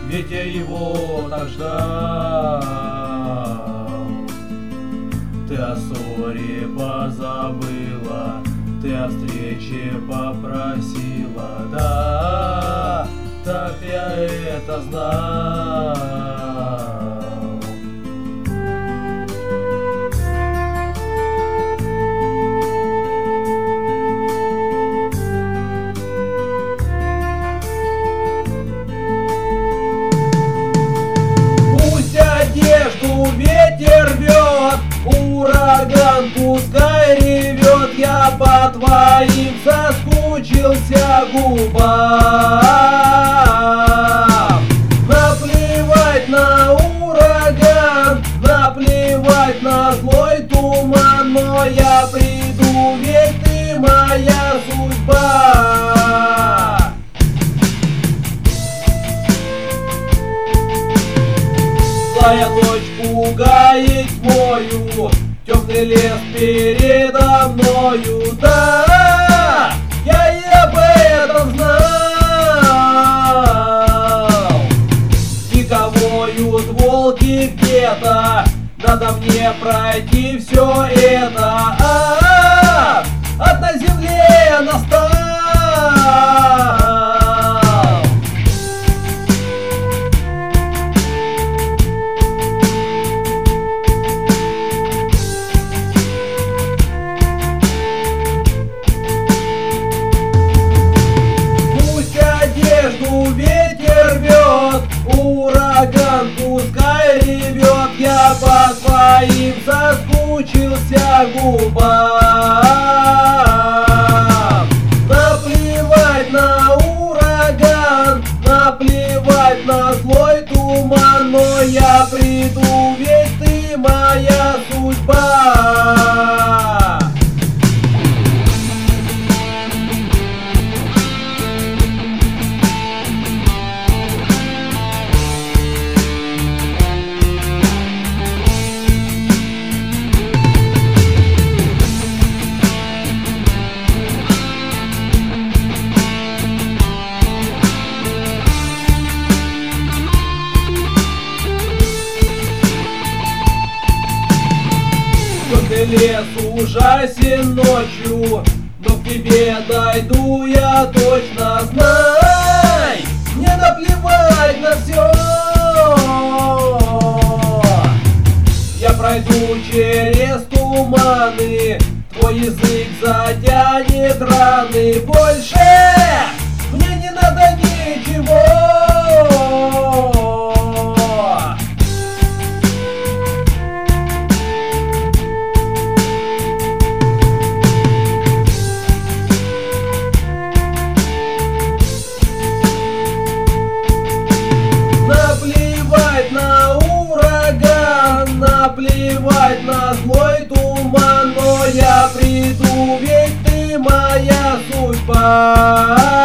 ведь я его так ждал. Ты о ссоре позабыла, ты о встрече попросила, да, так я это знал. Одежду ветер рвет, ураган пускай ревет, я по твоим соскучился губам. Наплевать на ураган, наплевать на злой туман, но я приду, ведь ты моя судьба. Злая ночь пугает тьмою, темный лес передо мною, да, я и об этом знал. Дико воют волки где-то, надо мне пройти все это, ад на земле настал. Ветер рвет, ураган пускай ревет, я по твоим соскучился губам. Наплевать на ураган, наплевать на злой туман, но я приду, ведь ты моя судьба. Лес ужасен ночью, но к тебе дойду я точно, знай, мне наплевать на все. Я пройду через туманы, твой язык затянет раны, больше мне не надо ничего. Наплевать на злой туман, но я приду, ведь ты моя судьба.